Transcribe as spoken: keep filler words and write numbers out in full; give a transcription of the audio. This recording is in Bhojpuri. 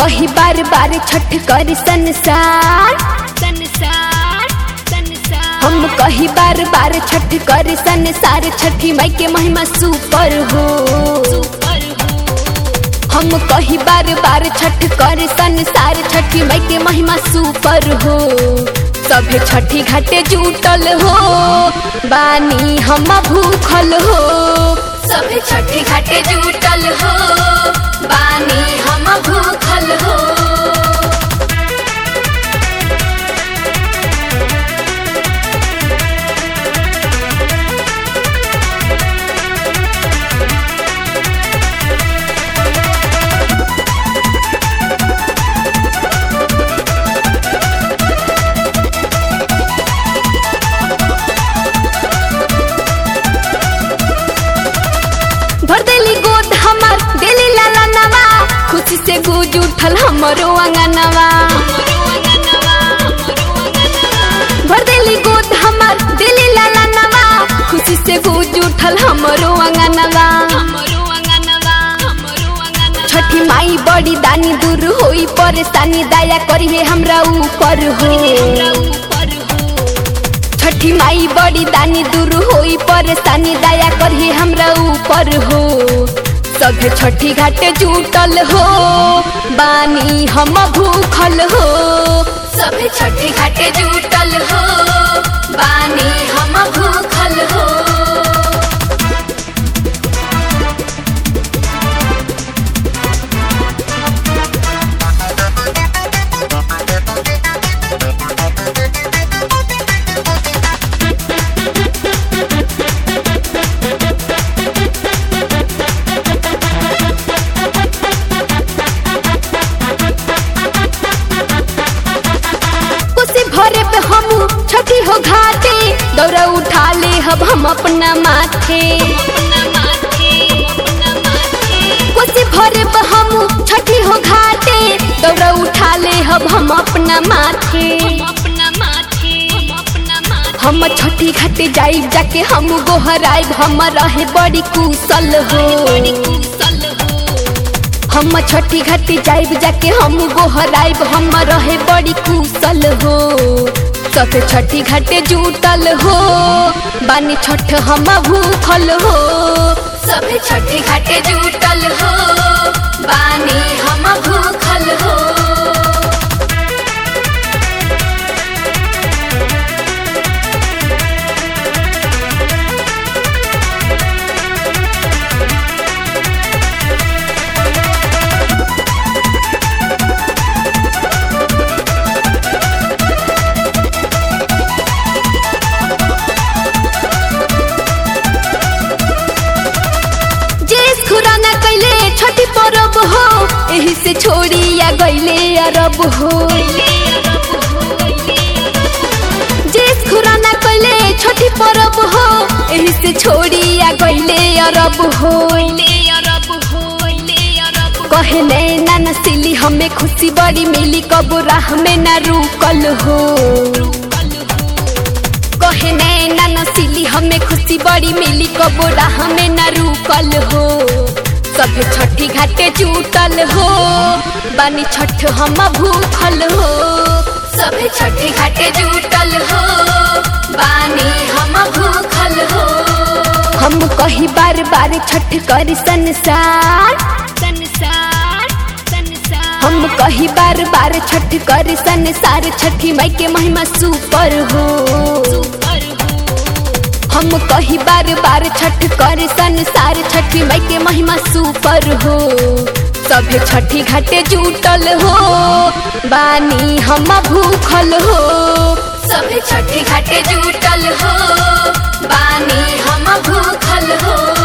कही बार बार छठ कर संसार संसार संसार हम कही बार बार छठ कर संसार छठी माई के महिमा सुपर हो हम कही बार बार छठ कर संसार छठी माई के महिमा सुपर हो सभे छठी घाटे जुटल हो बानी हम भूखल हो सभे छठी घाटे जुटल हो बानी हम भूखल हो खुशी से गूंज उठल हमरो अंगनवा भर देली गोद हमर दिली लालनवा खुशी से गूंज उठल हमरो अंगनवा छठी माई बड़ी दानी दूर होई परेशानी दया करिए हमरा ऊपर हो छठी माई बड़ी दानी दूर होई परेशानी दया करिए हमरा ऊपर हो सभे छठी घाटे जुटल हो बानी हम भूखल हो सभे छठी घाटे जुटल हो बानी हम भूखल हो छठी हो घाटे दौरा उठा ले हब हम अपना माथे कोसी भरे हम छठी हो घाटे दौरा उठा ले हब हम अपना माथे हम छठी घाटे जाइब जाके हम गोहराइब हम रहे बड़ी कुशल हो हम छठी घाटे जाइब जाके हम गोहराइब हम रहे बड़ी कुशल हो सभे छठी घाटे जुटल हो बानी छठ हम भूखल हो सभे छठी घाटे जुटल हो बानी हम भूखल हो छठी परब हो एही से छोड़ी या गईले अरब हो जेस खुराना कइले छठी परब हो एही से छोड़ी या गईले अरब हो कहे नैना नसीली हमें खुशी बड़ी मिली कबो राह में ना रुकल हो कहे नैना नसीली हमें खुशी बड़ी मिली कबो राह में ना रुकल हो सभे छठी घाटे जुटल हो बानी छठ हम भूखल हो सभे छठी घाटे जुटल हो बानी हम भूखल हो हम कही बार बार छठ कर संसार संसार संसार हम कही बार बार छठ कर संसार छठी माई के महिमा सुपर हो हम कही बार बार छठ कर संसार छठी माई के महिमा सुपर हो सभे छठी घाटे जुटल हो बानी हम भूखल हो सभे छठी घाटे जुटल हो बानी हम भूखल हो।